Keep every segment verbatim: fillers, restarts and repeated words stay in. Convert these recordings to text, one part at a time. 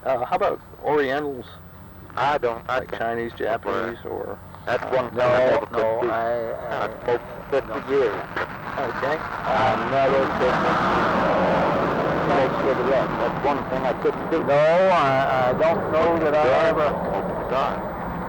Uh, how about Orientals, I don't. I like can't. Chinese, Japanese, or That's uh, one thing I No, never could no, do. I, I I, smoked fifty years. okay? I never could. Smoke cigarettes. That's one thing I couldn't do. No, I, I don't know that I ever God.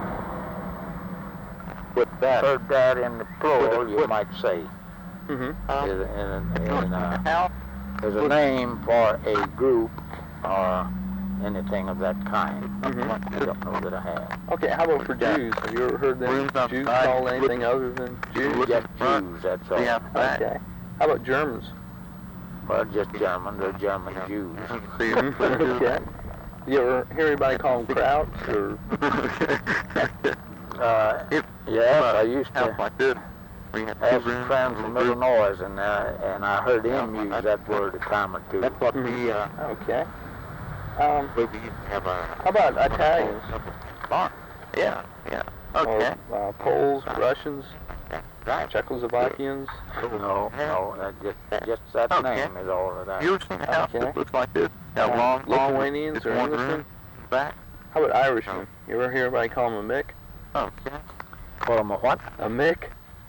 With that. heard that in the plural, you With- might say. Mm-hmm. Um, In, in, in, uh, how? there's a name for a group or anything of that kind. Mhm. I don't know that I have. Okay, how about for Jews? Have you ever heard them Rooms Jews outside. called anything other than Jews? Just Jews, that's all. Yeah. Okay. How about Germans? Well, just German, they're German Jews. See, Okay. You ever hear anybody call them Krauts or? Uh, If- yes, I used House to like this. We had have two some rooms, friends from little group. Illinois, and uh, and I heard him Yeah, use that's- that word a time or two. That's what we, uh, Okay. Um, we used to have a... how about Italians? Bar. Yeah, yeah. Okay. Or uh, Poles, Russians, Right. Czechoslovakians? No, no, that just just that Okay. name is all that I. You ever seen a house Okay. that looks like this? Got Uh, long, long, Lithuanians just or one Englishmen? room back. How about Irishmen? You ever hear anybody call them a Mick? Okay. Call them a what? A Mick?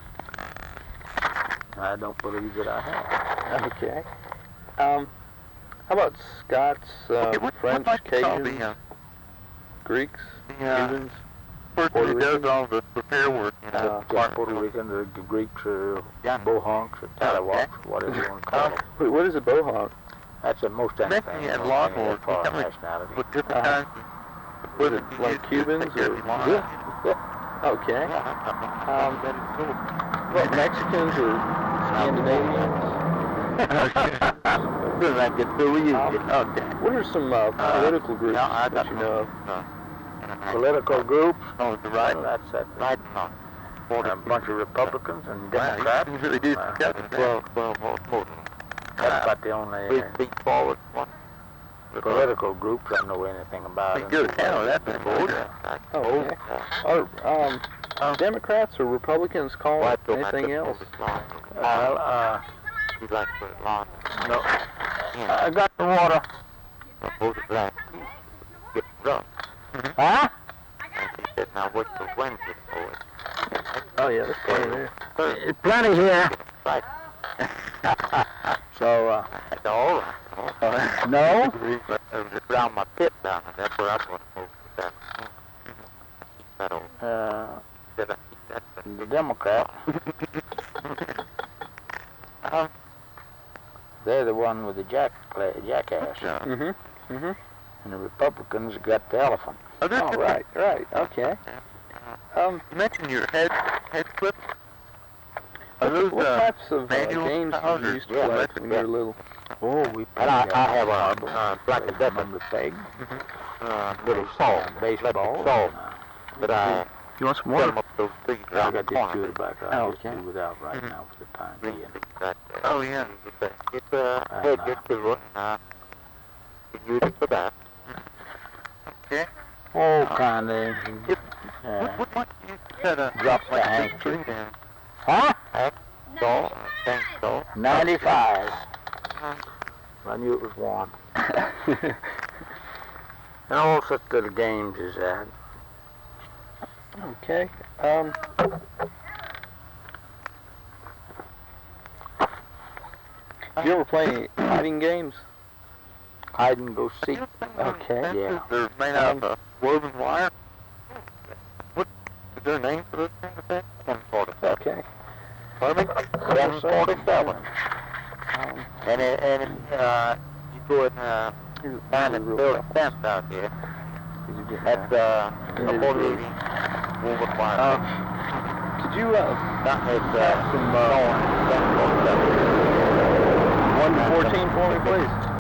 I don't believe that I have. Okay. Um, how about Scots, uh, Okay, what, French, what might you call Cajuns, the, uh, Greeks, the, uh, Cubans? person Puerto who does Rican? all the repair work? You know, Uh, Just Clark- Puerto Rican, the G- Greeks, or Yeah. Bohonks, or Tallywops, whatever you want to call Um, them. Wait, what is a Bohawk? That's in most Mexican anything. and in lawn any mowers, foreign come in nationality. with different Uh-huh. kinds of Was it equipment you like use to Cubans take care of or- your lawn. Yeah, yeah. Okay. Yeah. Um, That is cool. What, Mexicans or Scandinavians? Good, I get through with you. Um, Okay. What are some uh, Uh, political groups No, I that don't you know of? Uh, Political groups. Oh, the right. Well, that's that. Right. No. A bunch of Republicans and Wow, Democrats. you really do Uh, discuss it. Well, well, well, well. That's about the only Big, uh, big forward one. political groups I know anything about. Big good hell, that's a board. Oh, okay. Are um, Um, Democrats or Republicans call Well, I it don't have anything to else? hold it long. Well, uh, You like to put it long. no. Yeah. I got the water. Hold it long. Get rough. Huh? And he said, now wait till Wednesday for it. Oh yeah, that's plenty there. Thursday. There's plenty here. Right. So, uh, That's all right. no? But uh, it's around my pit down there. That's where I'm going to move that. That old. Uh, Did I keep that? the Democrats, Um, they're the one with the jack, jackass. yeah. Mm-hmm. Mm-hmm. And the Republicans got the elephant. Oh, this Oh, is- right, right. Okay. Um, You mentioned your head head clip. Are what, those what uh, types of uh, manual games did powders? you used to Yeah, play that's- when you were little? Oh, we And I, I have a marble, uh, black and decker number peg, uh, little saw, baseball. saw, but I You want some set them up those things I around the got this to corner. the back. Oh, I'll just okay. do without right Mhm. now for the time Ring being. that, uh, Oh yeah, it's a, it's a Uh, head uh, just to look. Uh, you can use it for that. Okay. Oh, kind of. Yep. Uh, What, what, what you said a Drop the like a handkerchief. string down. huh? Saw, thing saw. ninety-five. I knew it was warm. And all such little games as that. Okay. Um, did you ever play any hiding games? Hide and go seek. Okay. Yeah. They're made out of uh, woven wire. What is there a name for those kind of things? ten forty-seven. Okay. Pardon me? ten forty-seven. Um, And it, and it, uh, you go and uh, here's, find here's a and real build a tough fence out here. one. Did you get That's that? uh, It a is forty big. eighty woven wire. Uh, could you uh, That is uh, some uh, ten forty-seven. one to fourteen for me, please?